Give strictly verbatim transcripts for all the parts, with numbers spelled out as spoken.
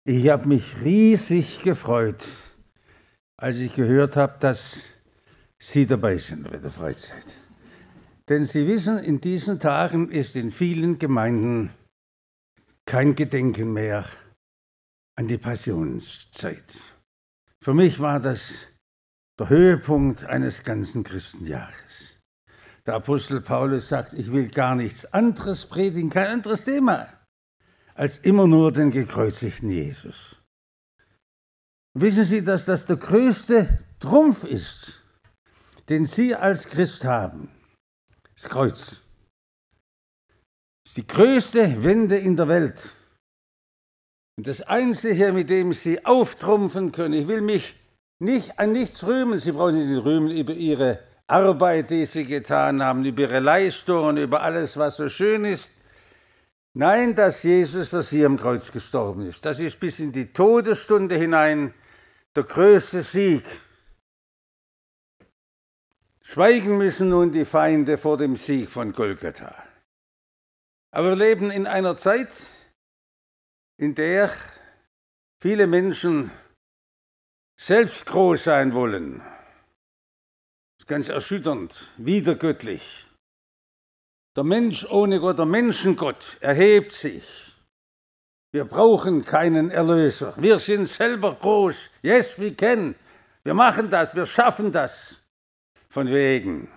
Ich habe mich riesig gefreut, als ich gehört habe, dass Sie dabei sind bei der Freizeit. Denn Sie wissen, in diesen Tagen ist in vielen Gemeinden kein Gedenken mehr an die Passionszeit. Für mich war das der Höhepunkt eines ganzen Christenjahres. Der Apostel Paulus sagt, ich will gar nichts anderes predigen, kein anderes Thema, als immer nur den gekreuzigten Jesus. Wissen Sie, dass das der größte Trumpf ist, den Sie als Christ haben? Das Kreuz. Das ist die größte Wende in der Welt. Und das Einzige, mit dem Sie auftrumpfen können, ich will mich nicht an nichts rühmen, Sie brauchen nicht rühmen über Ihre Arbeit, die Sie getan haben, über Ihre Leistungen, über alles, was so schön ist. Nein, dass Jesus für Sie am Kreuz gestorben ist. Das ist bis in die Todesstunde hinein der größte Sieg. Schweigen müssen nun die Feinde vor dem Sieg von Golgatha. Aber wir leben in einer Zeit, in der viele Menschen selbst groß sein wollen. Das ist ganz erschütternd, widergöttlich. Der Mensch ohne Gott, der Menschengott erhebt sich. Wir brauchen keinen Erlöser. Wir sind selber groß. Yes, we can. Wir machen das, wir schaffen das. Von wegen.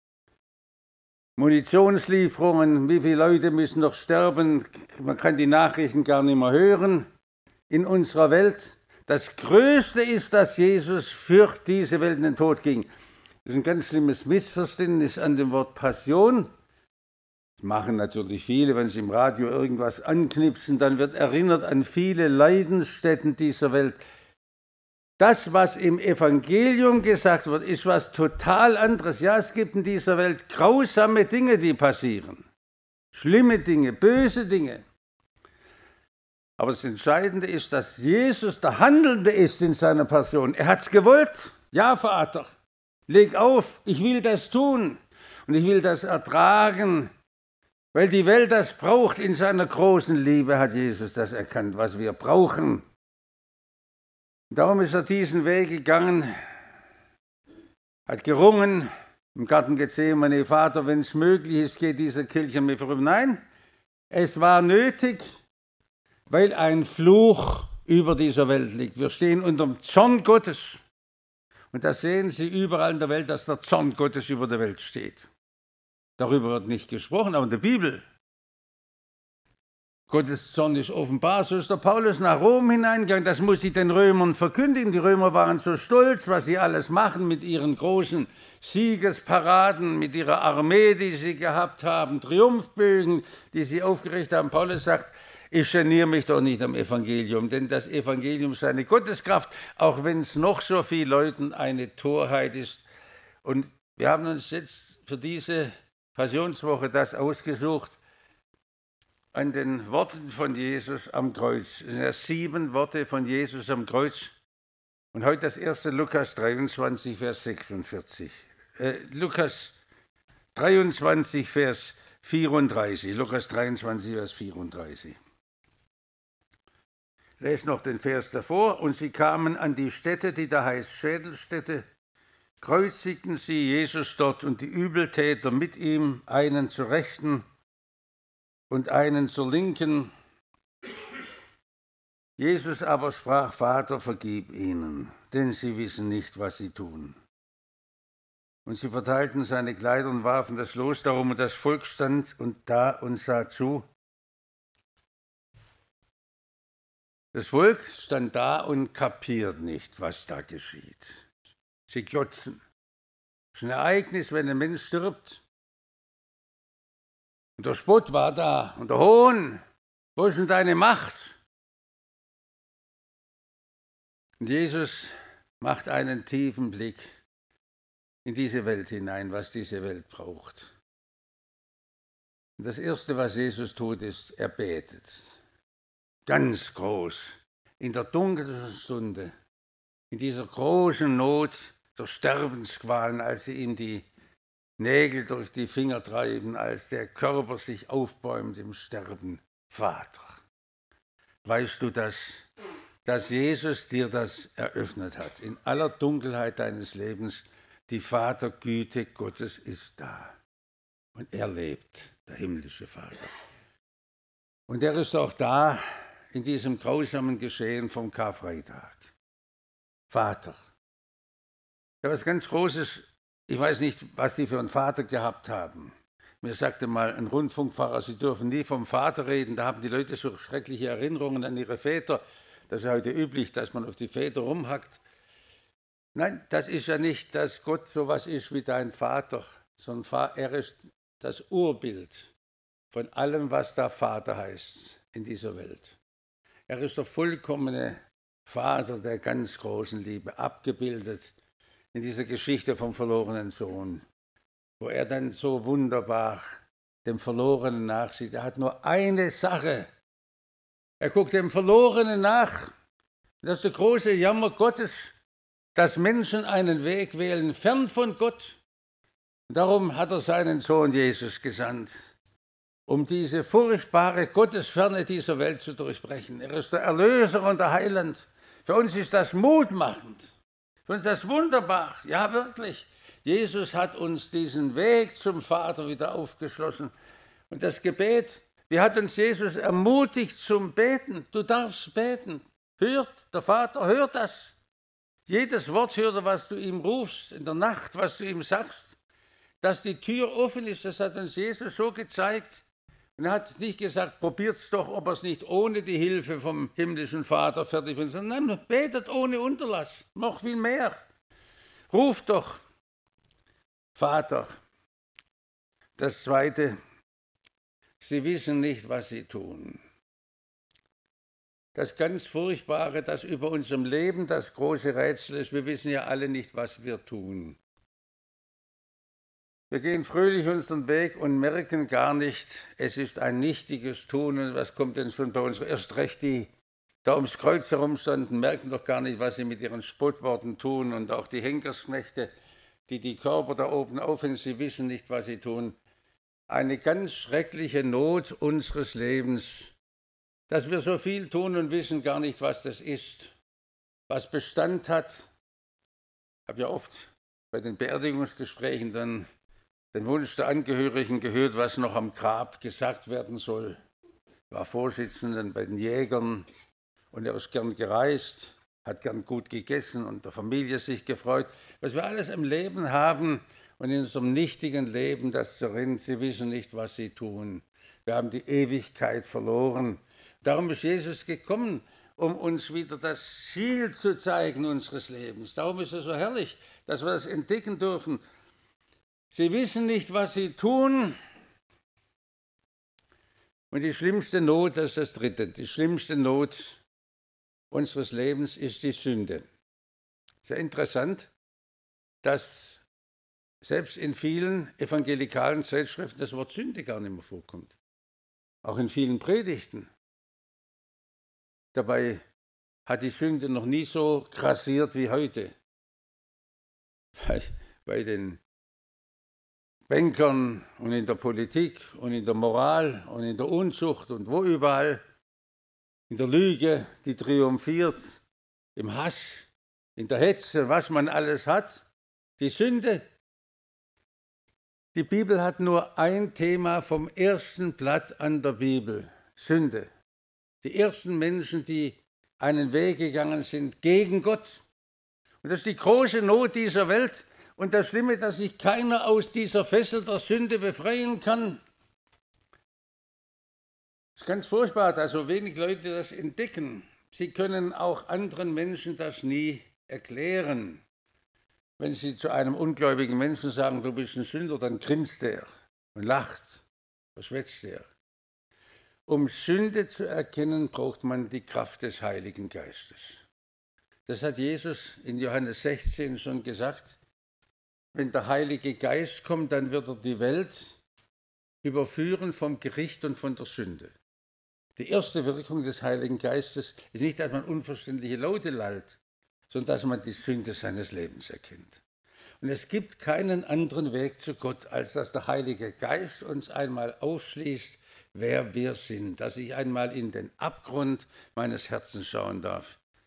Munitionslieferungen, wie viele Leute müssen noch sterben? Man kann die Nachrichten gar nicht mehr hören in unserer Welt. Das Größte ist, dass Jesus für diese Welt in den Tod ging. Das ist ein ganz schlimmes Missverständnis an dem Wort Passion. Das machen natürlich viele, wenn sie im Radio irgendwas anknipsen, dann wird erinnert an viele Leidensstätten dieser Welt. Das, was im Evangelium gesagt wird, ist was total anderes. Ja, es gibt in dieser Welt grausame Dinge, die passieren. Schlimme Dinge, böse Dinge. Aber das Entscheidende ist, dass Jesus der Handelnde ist in seiner Passion. Er hat es gewollt. Ja, Vater, leg auf, ich will das tun und ich will das ertragen. Weil die Welt das braucht, in seiner großen Liebe hat Jesus das erkannt, was wir brauchen. Darum ist er diesen Weg gegangen, hat gerungen im Garten Gethsemane, Vater, wenn es möglich ist, geht diese Kelch an mir vorüber. Nein, es war nötig, weil ein Fluch über dieser Welt liegt. Wir stehen unter dem Zorn Gottes. Und da sehen Sie überall in der Welt, dass der Zorn Gottes über der Welt steht. Darüber wird nicht gesprochen, aber in der Bibel. Gottes Zorn ist offenbar. So ist der Paulus nach Rom hineingegangen. Das muss ich den Römern verkündigen. Die Römer waren so stolz, was sie alles machen mit ihren großen Siegesparaden, mit ihrer Armee, die sie gehabt haben, Triumphbögen, die sie aufgerichtet haben. Paulus sagt, ich geniere mich doch nicht am Evangelium, denn das Evangelium ist eine Gotteskraft, auch wenn es noch so vielen Leuten eine Torheit ist. Und wir haben uns jetzt für diese Passionswoche das ausgesucht an den Worten von Jesus am Kreuz. Es sind ja sieben Worte von Jesus am Kreuz. Und heute das erste Lukas dreiundzwanzig, Vers sechsundvierzig. Äh, Lukas dreiundzwanzig, Vers vierunddreißig. Lukas dreiundzwanzig, Vers vierunddreißig. Lest noch den Vers davor. Und sie kamen an die Stätte, die da heißt Schädelstätte, kreuzigten sie Jesus dort und die Übeltäter mit ihm, einen zur Rechten und einen zur Linken. Jesus aber sprach, Vater, vergib ihnen, denn sie wissen nicht, was sie tun. Und sie verteilten seine Kleider und warfen das Los darum, und das Volk stand und da und sah zu. Das Volk stand da und kapiert nicht, was da geschieht. Sie glotzen. Das ist ein Ereignis, wenn ein Mensch stirbt. Und der Spott war da und der Hohn. Wo ist denn deine Macht? Und Jesus macht einen tiefen Blick in diese Welt hinein, was diese Welt braucht. Und das Erste, was Jesus tut, ist, er betet. Ganz groß. In der dunkelsten Stunde. In dieser großen Not der Sterbensqualen, als sie ihm die Nägel durch die Finger treiben, als der Körper sich aufbäumt im Sterben. Vater, weißt du, dass dass Jesus dir das eröffnet hat. In aller Dunkelheit deines Lebens, die Vatergüte Gottes ist da. Und er lebt, der himmlische Vater. Und er ist auch da in diesem grausamen Geschehen vom Karfreitag. Vater. Ja, was ganz Großes, ich weiß nicht, was Sie für einen Vater gehabt haben. Mir sagte mal ein Rundfunkpfarrer, Sie dürfen nie vom Vater reden, da haben die Leute so schreckliche Erinnerungen an ihre Väter. Das ist heute üblich, dass man auf die Väter rumhackt. Nein, das ist ja nicht, dass Gott so was ist wie dein Vater, sondern er ist das Urbild von allem, was da Vater heißt in dieser Welt. Er ist der vollkommene Vater der ganz großen Liebe, abgebildet in dieser Geschichte vom verlorenen Sohn, wo er dann so wunderbar dem Verlorenen nachsieht. Er hat nur eine Sache. Er guckt dem Verlorenen nach. Das ist der große Jammer Gottes, dass Menschen einen Weg wählen, fern von Gott. Und darum hat er seinen Sohn Jesus gesandt, um diese furchtbare Gottesferne dieser Welt zu durchbrechen. Er ist der Erlöser und der Heiland. Für uns ist das mutmachend. Für uns ist das wunderbar. Ja, wirklich. Jesus hat uns diesen Weg zum Vater wieder aufgeschlossen. Und das Gebet, wie hat uns Jesus ermutigt zum Beten? Du darfst beten. Hört, der Vater hört das. Jedes Wort hört er, was du ihm rufst, in der Nacht, was du ihm sagst. Dass die Tür offen ist, das hat uns Jesus so gezeigt. Und er hat nicht gesagt, probiert's doch, ob er es nicht ohne die Hilfe vom himmlischen Vater fertig bringt. Sondern nein, betet ohne Unterlass, noch viel mehr. Ruft doch, Vater. Das Zweite, sie wissen nicht, was sie tun. Das ganz Furchtbare, das über unserem Leben das große Rätsel ist, wir wissen ja alle nicht, was wir tun. Wir gehen fröhlich unseren Weg und merken gar nicht, es ist ein nichtiges Tun. Und was kommt denn schon bei uns? Erst recht die, da ums Kreuz herumstanden, merken doch gar nicht, was sie mit ihren Spottworten tun. Und auch die Henkersknechte, die die Körper da oben aufhängen, sie wissen nicht, was sie tun. Eine ganz schreckliche Not unseres Lebens, dass wir so viel tun und wissen gar nicht, was das ist, was Bestand hat. Ich habe ja oft bei den Beerdigungsgesprächen dann den Wunsch der Angehörigen gehört, was noch am Grab gesagt werden soll. Ich war Vorsitzender bei den Jägern und er ist gern gereist, hat gern gut gegessen und der Familie sich gefreut. Was wir alles im Leben haben und in unserem nichtigen Leben, das zerrinnt, sie wissen nicht, was sie tun. Wir haben die Ewigkeit verloren. Darum ist Jesus gekommen, um uns wieder das Ziel zu zeigen unseres Lebens. Darum ist es so herrlich, dass wir das entdecken dürfen. Sie wissen nicht, was sie tun. Und die schlimmste Not, das ist das Dritte, die schlimmste Not unseres Lebens ist die Sünde. Sehr interessant, dass selbst in vielen evangelikalen Zeitschriften das Wort Sünde gar nicht mehr vorkommt. Auch in vielen Predigten. Dabei hat die Sünde noch nie so grassiert wie heute. Bei, bei den Bankern und in der Politik und in der Moral und in der Unzucht und wo überall, in der Lüge, die triumphiert, im Hass, in der Hetze, was man alles hat, die Sünde. Die Bibel hat nur ein Thema vom ersten Blatt an der Bibel, Sünde. Die ersten Menschen, die einen Weg gegangen sind gegen Gott. Und das ist die große Not dieser Welt. Und das Schlimme, dass sich keiner aus dieser Fessel der Sünde befreien kann. Es ist ganz furchtbar, dass so wenig Leute das entdecken. Sie können auch anderen Menschen das nie erklären. Wenn sie zu einem ungläubigen Menschen sagen, du bist ein Sünder, dann grinst er und lacht, verschwätzt er. Um Sünde zu erkennen, braucht man die Kraft des Heiligen Geistes. Das hat Jesus in Johannes sechzehn schon gesagt. Wenn der Heilige Geist kommt, dann wird er die Welt überführen vom Gericht und von der Sünde. Die erste Wirkung des Heiligen Geistes ist nicht, dass man unverständliche Laute lallt, sondern dass man die Sünde seines Lebens erkennt. Und es gibt keinen anderen Weg zu Gott, als dass der Heilige Geist uns einmal aufschließt, wer wir sind, dass ich einmal in den Abgrund meines Herzens schauen darf.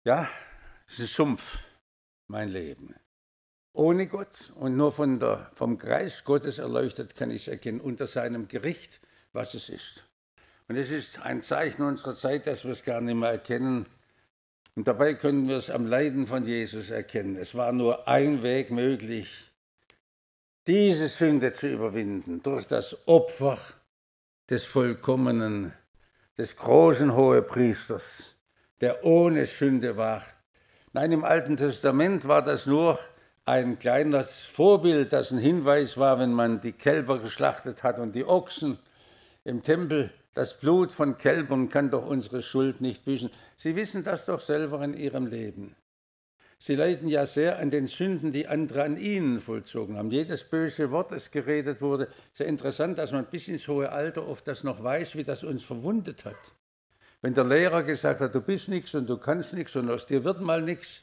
Ja, es ist ein Sumpf, mein Leben. Ohne Gott und nur von der, vom Geist Gottes erleuchtet kann ich erkennen, unter seinem Gericht, was es ist. Und es ist ein Zeichen unserer Zeit, dass wir es gar nicht mehr erkennen. Und dabei können wir es am Leiden von Jesus erkennen. Es war nur ein Weg möglich, diese Sünde zu überwinden, durch das Opfer des vollkommenen, des großen Hohepriesters, der ohne Sünde war. Nein, im Alten Testament war das nur ein kleines Vorbild, das ein Hinweis war, wenn man die Kälber geschlachtet hat und die Ochsen im Tempel. Das Blut von Kälbern kann doch unsere Schuld nicht büßen. Sie wissen das doch selber in ihrem Leben. Sie leiden ja sehr an den Sünden, die andere an ihnen vollzogen haben. Jedes böse Wort, das geredet wurde, sehr interessant, dass man bis ins hohe Alter oft das noch weiß, wie das uns verwundet hat. Wenn der Lehrer gesagt hat, du bist nichts und du kannst nichts und aus dir wird mal nichts.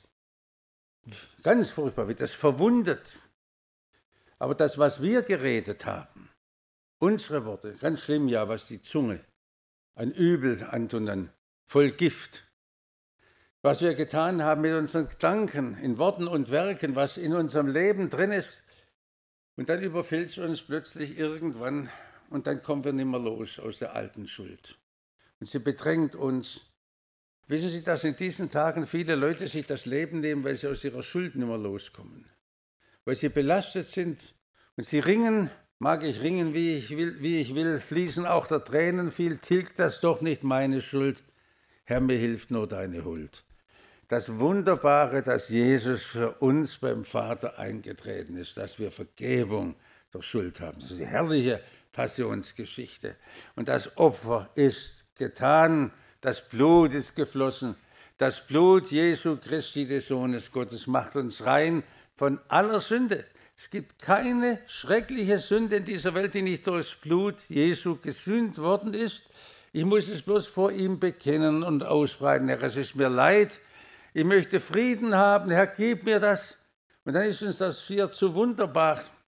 Ganz furchtbar, wie das verwundet. Aber das, was wir geredet haben, unsere Worte, ganz schlimm ja, was die Zunge ein Übel antun, voll Gift. Was wir getan haben mit unseren Gedanken, in Worten und Werken, was in unserem Leben drin ist. Und dann überfällt es uns plötzlich irgendwann und dann kommen wir nicht mehr los aus der alten Schuld. Und sie bedrängt uns. Wissen Sie, dass in diesen Tagen viele Leute sich das Leben nehmen, weil sie aus ihrer Schuld nicht mehr loskommen? Weil sie belastet sind und sie ringen, mag ich ringen, wie ich will, wie ich will, fließen auch der Tränen viel, tilgt das doch nicht meine Schuld. Herr, mir hilft nur deine Huld. Das Wunderbare, dass Jesus für uns beim Vater eingetreten ist, dass wir Vergebung der Schuld haben. Das ist die herrliche Passionsgeschichte. Und das Opfer ist getan, das Blut ist geflossen. Das Blut Jesu Christi, des Sohnes Gottes, macht uns rein von aller Sünde. Es gibt keine schreckliche Sünde in dieser Welt, die nicht durch das Blut Jesu gesühnt worden ist. Ich muss es bloß vor ihm bekennen und ausbreiten. Herr, es ist mir leid. Ich möchte Frieden haben. Herr, gib mir das. Und dann ist uns das hier zu wunderbar.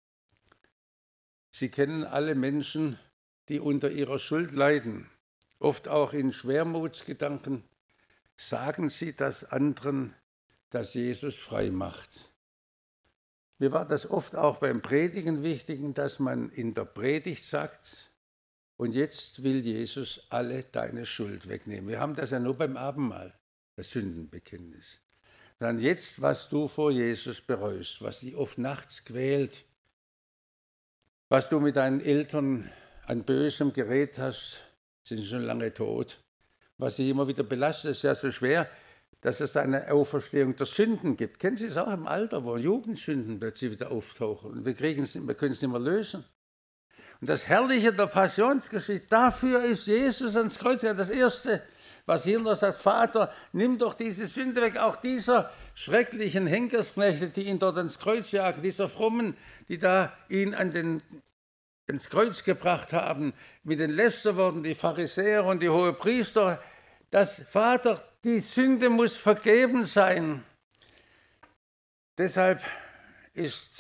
Sie kennen alle Menschen, die unter ihrer Schuld leiden, oft auch in Schwermutsgedanken. Sagen sie das anderen, dass Jesus frei macht. Mir war das oft auch beim Predigen wichtig, dass man in der Predigt sagt, und jetzt will Jesus alle deine Schuld wegnehmen. Wir haben das ja nur beim Abendmahl, das Sündenbekenntnis. Dann jetzt, was du vor Jesus bereust, was dich oft nachts quält, was du mit deinen Eltern an Bösem geredet hast, sind schon lange tot. Was dich immer wieder belastet, ist ja so schwer, dass es eine Auferstehung der Sünden gibt. Kennen Sie es auch im Alter, wo Jugendsünden plötzlich wieder auftauchen und wir, kriegen es, wir können es nicht mehr lösen. Und das Herrliche der Passionsgeschichte, dafür ist Jesus ans Kreuz. Ja, das Erste, was hier noch sagt, Vater, nimm doch diese Sünde weg, auch dieser schrecklichen Henkersknechte, die ihn dort ans Kreuz jagen, dieser Frommen, die da ihn an den, ins Kreuz gebracht haben, mit den Lästerworten, die Pharisäer und die Hohepriester, dass Vater, die Sünde muss vergeben sein. Deshalb ist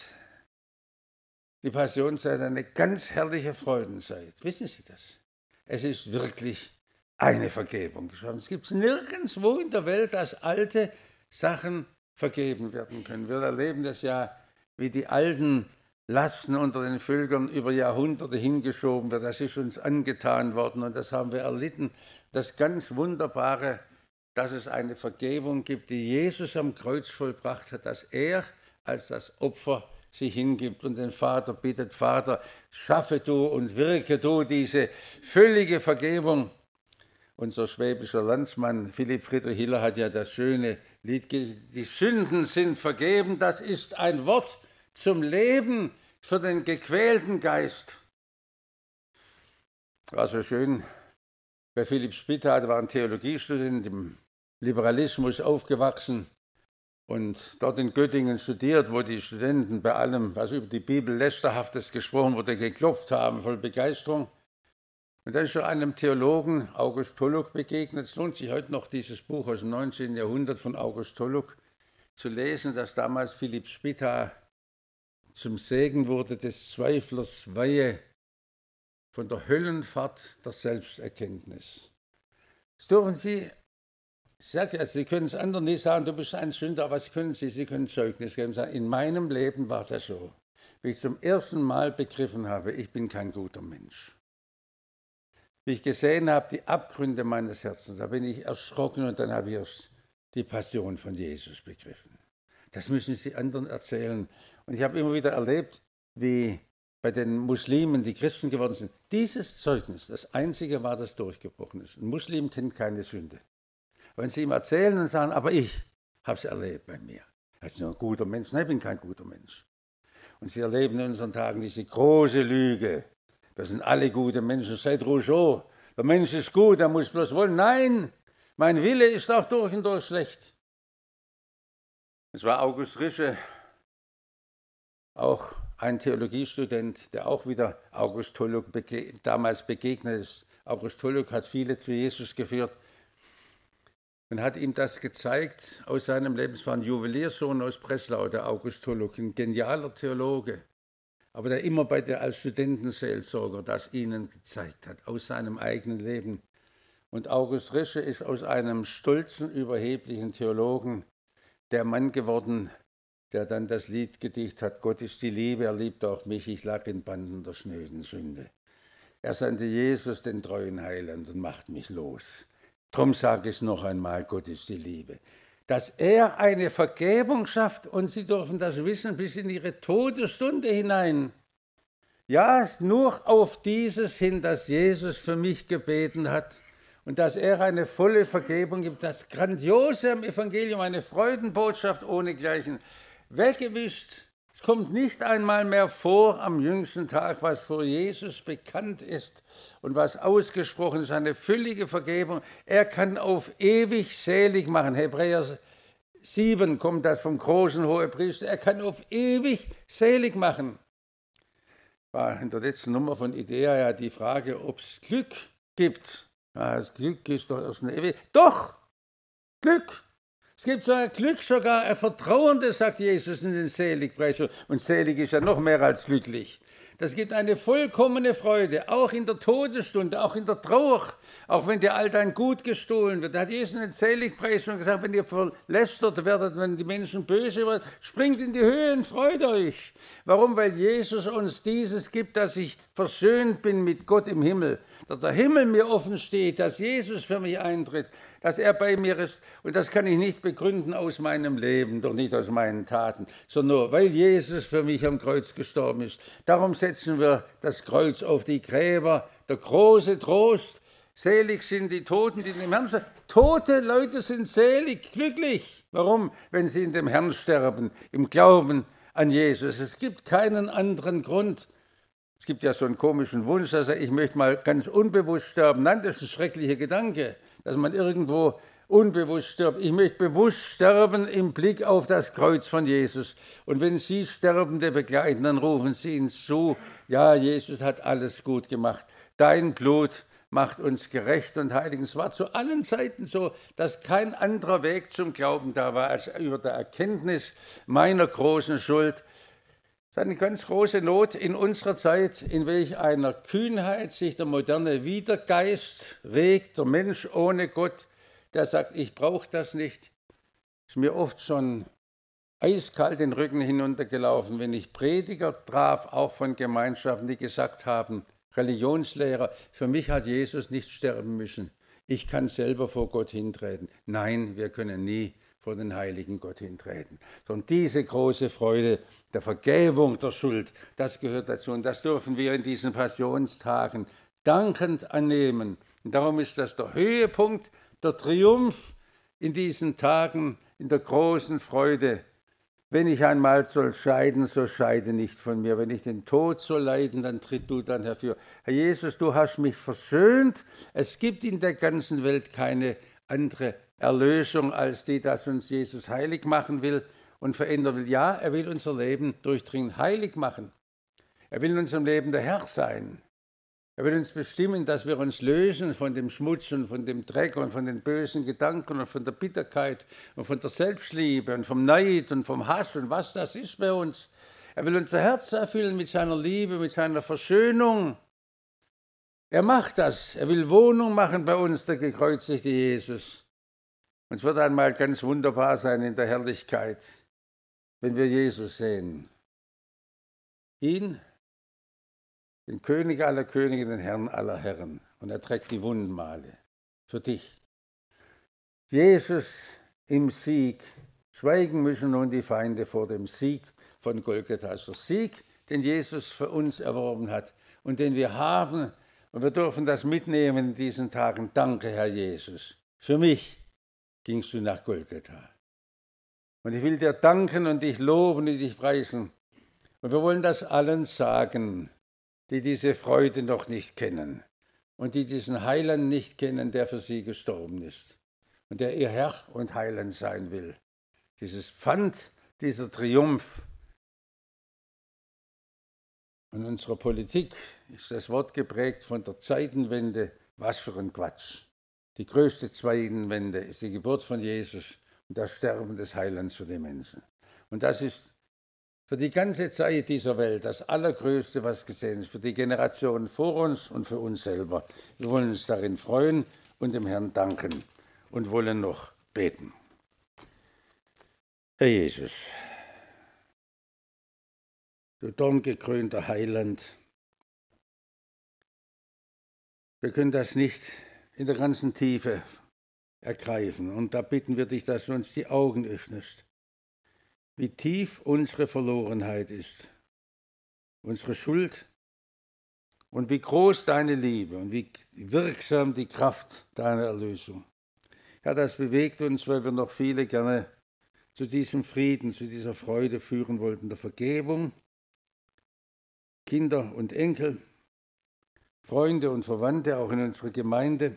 die Passionszeit eine ganz herrliche Freudenzeit. Wissen Sie das? Es ist wirklich eine Vergebung geschaffen. Es gibt nirgendwo in der Welt, dass alte Sachen vergeben werden können. Wir erleben das ja, wie die alten Lasten unter den Völkern über Jahrhunderte hingeschoben wird. Das ist uns angetan worden und das haben wir erlitten. Das ganz Wunderbare, dass es eine Vergebung gibt, die Jesus am Kreuz vollbracht hat, dass er als das Opfer sich hingibt und den Vater bittet, Vater, schaffe du und wirke du diese völlige Vergebung. Unser schwäbischer Landsmann Philipp Friedrich Hiller hat ja das schöne Lied, die Sünden sind vergeben, das ist ein Wort zum Leben für den gequälten Geist. War so schön, bei Philipp Spitta, war ein Theologiestudent, im Liberalismus aufgewachsen und dort in Göttingen studiert, wo die Studenten bei allem, was über die Bibel Lästerhaftes gesprochen wurde, geklopft haben, voll Begeisterung. Und dann ist er einem Theologen, August Pollock, begegnet. Es lohnt sich heute noch, dieses Buch aus dem neunzehnten Jahrhundert von August Pollock zu lesen, das damals Philipp Spitta zum Segen wurde des Zweiflers Weihe von der Höllenfahrt der Selbsterkenntnis. Das dürfen Sie Ich sage, also Sie können es anderen nicht sagen, du bist ein Sünder, was können Sie? Sie können Zeugnis geben. Sagen, in meinem Leben war das so, wie ich zum ersten Mal begriffen habe, ich bin kein guter Mensch. Wie ich gesehen habe, die Abgründe meines Herzens, da bin ich erschrocken und dann habe ich erst die Passion von Jesus begriffen. Das müssen Sie anderen erzählen. Und ich habe immer wieder erlebt, wie bei den Muslimen, die Christen geworden sind, dieses Zeugnis, das einzige war, das durchgebrochen ist. Ein Muslim kennt keine Sünde. Wenn Sie ihm erzählen und sagen, aber ich habe es erlebt bei mir. Er ist nur ein guter Mensch. Nein, ich bin kein guter Mensch. Und Sie erleben in unseren Tagen diese große Lüge. Das sind alle gute Menschen. Seit Rousseau, der Mensch ist gut, er muss bloß wollen. Nein, mein Wille ist auch durch und durch schlecht. Es war August Rische, auch ein Theologiestudent, der auch wieder August Tolluk bege- damals begegnet ist. August Tolluk hat viele zu Jesus geführt und hat ihm das gezeigt aus seinem Leben. Es war ein Juweliersohn aus Breslau, der August Tolluk, ein genialer Theologe, aber der immer bei der als Studentenseelsorger das ihnen gezeigt hat, aus seinem eigenen Leben. Und August Rische ist aus einem stolzen, überheblichen Theologen der Mann geworden, der dann das Lied gedichtet hat, Gott ist die Liebe, er liebt auch mich, ich lag in Banden der schnöden Sünde. Er sandte Jesus, den treuen Heiland, und macht mich los. Drum sage ich noch einmal, Gott ist die Liebe. Dass er eine Vergebung schafft, und Sie dürfen das wissen, bis in Ihre Todesstunde hinein. Ja, nur auf dieses hin, dass Jesus für mich gebeten hat und dass er eine volle Vergebung gibt. Das Grandiose am Evangelium, eine Freudenbotschaft ohnegleichen. Weggewischt. Es kommt nicht einmal mehr vor am jüngsten Tag, was vor Jesus bekannt ist und was ausgesprochen ist, eine völlige Vergebung. Er kann auf ewig selig machen. Hebräer sieben kommt das vom großen Hohepriester. Er kann auf ewig selig machen. War in der letzten Nummer von Idea ja die Frage, ob es Glück gibt. Ja, das Glück ist doch erst eine ewig. Doch! Glück! Es gibt sogar Glück, sogar ein Vertrauendes, sagt Jesus in den Seligpreisungen. Und selig ist ja noch mehr als glücklich. Das gibt eine vollkommene Freude, auch in der Todesstunde, auch in der Trauer, auch wenn dir all dein Gut gestohlen wird. Da hat Jesus in den Seligpreisungen gesagt, wenn ihr verlästert werdet, wenn die Menschen böse werden, springt in die Höhe und freut euch. Warum? Weil Jesus uns dieses gibt, dass ich versöhnt bin mit Gott im Himmel, dass der Himmel mir offen steht, dass Jesus für mich eintritt, dass er bei mir ist. Und das kann ich nicht begründen aus meinem Leben, doch nicht aus meinen Taten, sondern nur, weil Jesus für mich am Kreuz gestorben ist. Darum setzen wir das Kreuz auf die Gräber, der große Trost. Selig sind die Toten, die in dem Herrn sterben. Tote Leute sind selig, glücklich. Warum? Wenn sie in dem Herrn sterben, im Glauben an Jesus. Es gibt keinen anderen Grund. Es gibt ja so einen komischen Wunsch, dass er, ich möchte mal ganz unbewusst sterben. Nein, das ist ein schrecklicher Gedanke, dass man irgendwo unbewusst stirbt. Ich möchte bewusst sterben im Blick auf das Kreuz von Jesus. Und wenn Sie Sterbende begleiten, dann rufen Sie ihn zu, ja, Jesus hat alles gut gemacht. Dein Blut macht uns gerecht und heilig. Es war zu allen Zeiten so, dass kein anderer Weg zum Glauben da war, als über der Erkenntnis meiner großen Schuld. Das ist eine ganz große Not in unserer Zeit, in welch einer Kühnheit sich der moderne Widergeist regt, der Mensch ohne Gott, der sagt, ich brauche das nicht. Ist mir oft schon eiskalt den Rücken hinuntergelaufen, wenn ich Prediger traf, auch von Gemeinschaften, die gesagt haben, Religionslehrer, für mich hat Jesus nicht sterben müssen. Ich kann selber vor Gott hintreten. Nein, wir können nie vor den heiligen Gott hintreten. Sondern diese große Freude der Vergebung der Schuld, das gehört dazu. Und das dürfen wir in diesen Passionstagen dankend annehmen. Und darum ist das der Höhepunkt, der Triumph in diesen Tagen, in der großen Freude. Wenn ich einmal soll scheiden, so scheide nicht von mir. Wenn ich den Tod soll leiden, dann tritt du dann herfür. Herr Jesus, du hast mich versöhnt. Es gibt in der ganzen Welt keine andere Erlösung als die, dass uns Jesus heilig machen will und verändern will. Ja, er will unser Leben durchdringend heilig machen. Er will in unserem Leben der Herr sein. Er will uns bestimmen, dass wir uns lösen von dem Schmutz und von dem Dreck und von den bösen Gedanken und von der Bitterkeit und von der Selbstliebe und vom Neid und vom Hass und was das ist bei uns. Er will unser Herz erfüllen mit seiner Liebe, mit seiner Versöhnung. Er macht das. Er will Wohnung machen bei uns, der gekreuzigte Jesus. Und es wird einmal ganz wunderbar sein in der Herrlichkeit, wenn wir Jesus sehen. Ihn, den König aller Könige, den Herrn aller Herren. Und er trägt die Wundenmale für dich. Jesus im Sieg. Schweigen müssen nun die Feinde vor dem Sieg von Golgatha. Also der Sieg, den Jesus für uns erworben hat und den wir haben. Und wir dürfen das mitnehmen in diesen Tagen. Danke, Herr Jesus. Für mich gingst du nach Golgatha. Und ich will dir danken und dich loben und dich preisen. Und wir wollen das allen sagen, die diese Freude noch nicht kennen und die diesen Heiland nicht kennen, der für sie gestorben ist und der ihr Herr und Heiland sein will. Dieses Pfand, dieser Triumph. In unserer Politik ist das Wort geprägt von der Zeitenwende. Was für ein Quatsch. Die größte Zeitenwende ist die Geburt von Jesus und das Sterben des Heilands für die Menschen. Und das ist für die ganze Zeit dieser Welt das Allergrößte, was gesehen ist, für die Generationen vor uns und für uns selber. Wir wollen uns darin freuen und dem Herrn danken und wollen noch beten. Herr Jesus, du dorngekrönter Heiland, wir können das nicht in der ganzen Tiefe ergreifen. Und da bitten wir dich, dass du uns die Augen öffnest, wie tief unsere Verlorenheit ist, unsere Schuld und wie groß deine Liebe und wie wirksam die Kraft deiner Erlösung. Ja, das bewegt uns, weil wir noch viele gerne zu diesem Frieden, zu dieser Freude führen wollten, der Vergebung, Kinder und Enkel, Freunde und Verwandte, auch in unserer Gemeinde.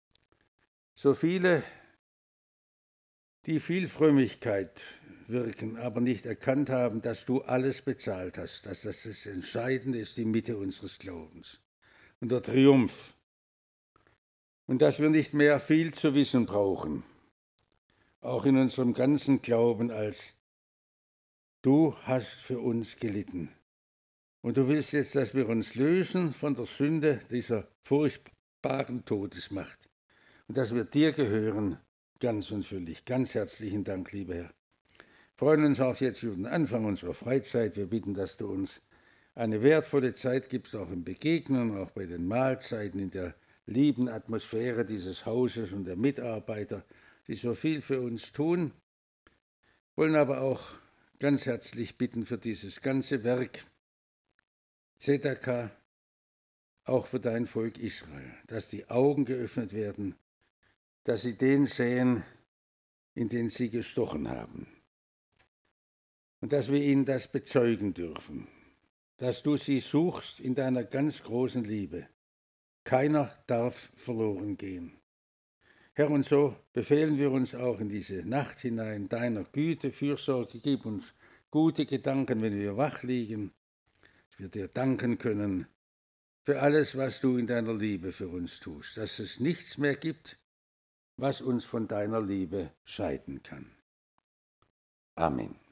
So viele, die viel Frömmigkeit wirken, aber nicht erkannt haben, dass du alles bezahlt hast, dass das das Entscheidende ist, die Mitte unseres Glaubens und der Triumph. Und dass wir nicht mehr viel zu wissen brauchen, auch in unserem ganzen Glauben, als du hast für uns gelitten. Und du willst jetzt, dass wir uns lösen von der Sünde dieser furchtbaren Todesmacht und dass wir dir gehören, ganz und völlig. Ganz herzlichen Dank, lieber Herr. Wir freuen uns auch jetzt über den Anfang unserer Freizeit. Wir bitten, dass du uns eine wertvolle Zeit gibst, auch im Begegnen, auch bei den Mahlzeiten, in der lieben Atmosphäre dieses Hauses und der Mitarbeiter, die so viel für uns tun. Wollen aber auch ganz herzlich bitten für dieses ganze Werk, Tzedakah, auch für dein Volk Israel, dass die Augen geöffnet werden, dass sie den sehen, in den sie gestochen haben. Und dass wir ihnen das bezeugen dürfen, dass du sie suchst in deiner ganz großen Liebe. Keiner darf verloren gehen. Herr, und so befehlen wir uns auch in diese Nacht hinein deiner Güte, Fürsorge. Gib uns gute Gedanken, wenn wir wach liegen, dass wir dir danken können für alles, was du in deiner Liebe für uns tust, dass es nichts mehr gibt, was uns von deiner Liebe scheiden kann. Amen.